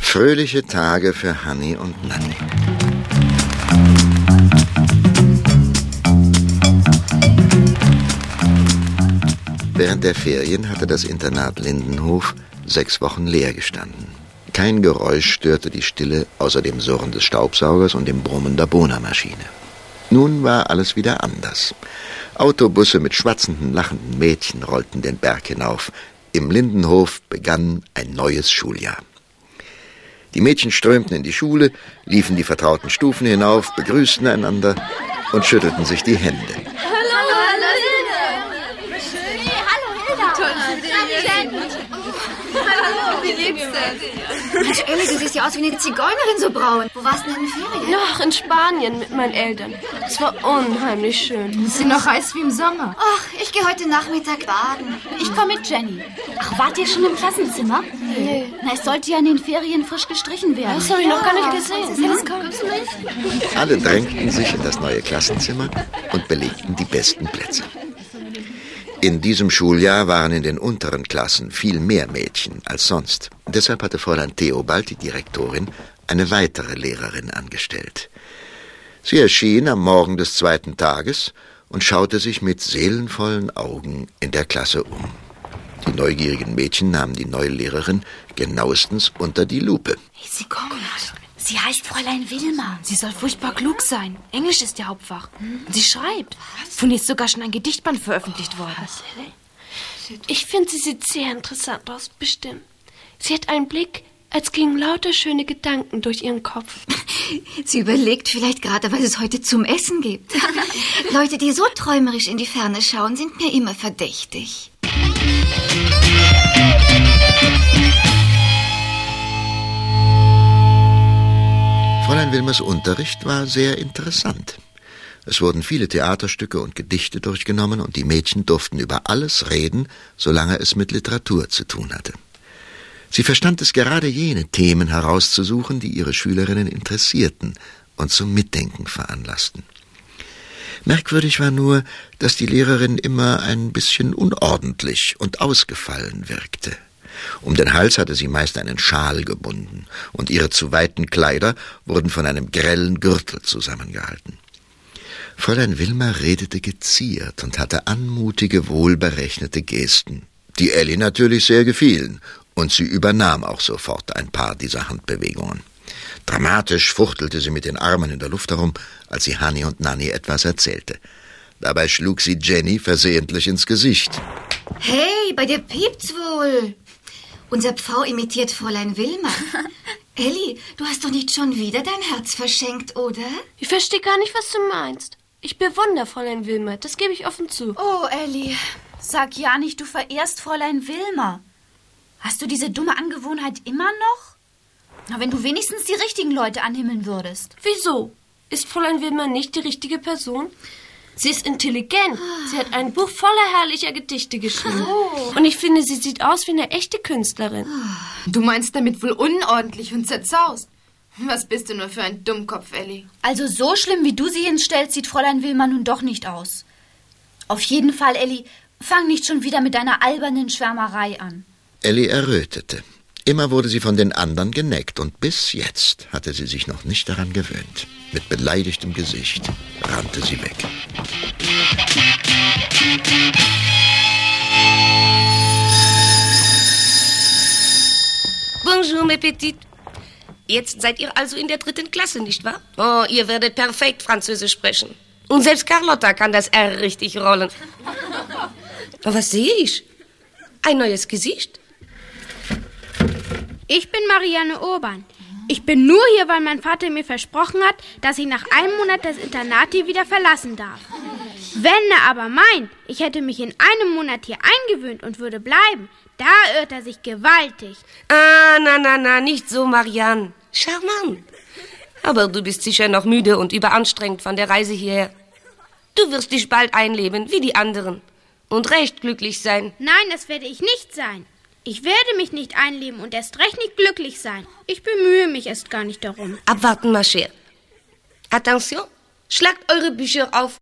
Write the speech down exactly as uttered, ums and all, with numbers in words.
Fröhliche Tage für Hanni und Nanni. Während der Ferien hatte das Internat Lindenhof sechs Wochen leer gestanden. Kein Geräusch störte die Stille außer dem Surren des Staubsaugers und dem Brummen der Bohnermaschine. Nun war alles wieder anders. Autobusse mit schwatzenden, lachenden Mädchen rollten den Berg hinauf. Im Lindenhof begann ein neues Schuljahr. Die Mädchen strömten in die Schule, liefen die vertrauten Stufen hinauf, begrüßten einander und schüttelten sich die Hände. Mensch, Elli, du siehst ja aus wie eine Zigeunerin, so braun. Wo warst du denn in den Ferien? Ach, in Spanien mit meinen Eltern. Es war unheimlich schön. Es ist noch heiß wie im Sommer. Ach, ich gehe heute Nachmittag baden. Ich komme mit Jenny. Ach, wart ihr schon im Klassenzimmer? Nee. Na, es sollte ja in den Ferien frisch gestrichen werden. Das habe ich ja. noch gar nicht gesehen. Ja, das kommst du nicht? Alle drängten sich in das neue Klassenzimmer und belegten die besten Plätze. In diesem Schuljahr waren in den unteren Klassen viel mehr Mädchen als sonst. Deshalb hatte Fräulein Theobald, die Direktorin, eine weitere Lehrerin angestellt. Sie erschien am Morgen des zweiten Tages und schaute sich mit seelenvollen Augen in der Klasse um. Die neugierigen Mädchen nahmen die neue Lehrerin genauestens unter die Lupe. Hey, sie kommt. Sie heißt Fräulein Wilma. Sie soll furchtbar klug sein. Englisch ist ihr Hauptfach. Und sie schreibt. Von ihr ist sogar schon ein Gedichtband veröffentlicht worden. Ich finde, sie sieht sehr interessant aus, bestimmt. Sie hat einen Blick, als gingen lauter schöne Gedanken durch ihren Kopf. Sie überlegt vielleicht gerade, was es heute zum Essen gibt. Leute, die so träumerisch in die Ferne schauen, sind mir immer verdächtig. Fräulein Wilmers Unterricht war sehr interessant. Es wurden viele Theaterstücke und Gedichte durchgenommen und die Mädchen durften über alles reden, solange es mit Literatur zu tun hatte. Sie verstand es gerade, jene Themen herauszusuchen, die ihre Schülerinnen interessierten und zum Mitdenken veranlassten. Merkwürdig war nur, dass die Lehrerin immer ein bisschen unordentlich und ausgefallen wirkte. Um den Hals hatte sie meist einen Schal gebunden, und ihre zu weiten Kleider wurden von einem grellen Gürtel zusammengehalten. Fräulein Wilma redete geziert und hatte anmutige, wohlberechnete Gesten, die Elli natürlich sehr gefielen, und sie übernahm auch sofort ein paar dieser Handbewegungen. Dramatisch fuchtelte sie mit den Armen in der Luft herum, als sie Hanni und Nanni etwas erzählte. Dabei schlug sie Jenny versehentlich ins Gesicht. Hey, bei dir piept's wohl. Unser Pfau imitiert Fräulein Wilma. Elli, du hast doch nicht schon wieder dein Herz verschenkt, oder? Ich verstehe gar nicht, was du meinst. Ich bewundere Fräulein Wilma, das gebe ich offen zu. Oh, Elli, sag ja nicht, du verehrst Fräulein Wilma. Hast du diese dumme Angewohnheit immer noch? Na, wenn du wenigstens die richtigen Leute anhimmeln würdest. Wieso? Ist Fräulein Wilma nicht die richtige Person? Sie ist intelligent. Sie hat ein Buch voller herrlicher Gedichte geschrieben. Oh. Und ich finde, sie sieht aus wie eine echte Künstlerin. Du meinst damit wohl unordentlich und zerzaust. Was bist du nur für ein Dummkopf, Elli? Also so schlimm, wie du sie hinstellst, sieht Fräulein Wilma nun doch nicht aus. Auf jeden Fall, Elli, fang nicht schon wieder mit deiner albernen Schwärmerei an. Elli errötete. Immer wurde sie von den anderen geneckt, und bis jetzt hatte sie sich noch nicht daran gewöhnt. Mit beleidigtem Gesicht rannte sie weg. Bonjour, mes petites. Jetzt seid ihr also in der dritten Klasse, nicht wahr? Oh, ihr werdet perfekt Französisch sprechen. Und selbst Carlotta kann das R richtig rollen. Aber was sehe ich? Ein neues Gesicht? Ich bin Marianne Urban. Ich bin nur hier, weil mein Vater mir versprochen hat, dass ich nach einem Monat das Internat hier wieder verlassen darf. Wenn er aber meint, ich hätte mich in einem Monat hier eingewöhnt und würde bleiben, da irrt er sich gewaltig. Ah, na, na, na, nicht so, Marianne. Charmant. Aber du bist sicher noch müde und überanstrengt von der Reise hierher. Du wirst dich bald einleben, wie die anderen. Und recht glücklich sein. Nein, das werde ich nicht sein. Ich werde mich nicht einleben und erst recht nicht glücklich sein. Ich bemühe mich erst gar nicht darum. Abwarten, ma chère. Attention, schlagt eure Bücher auf.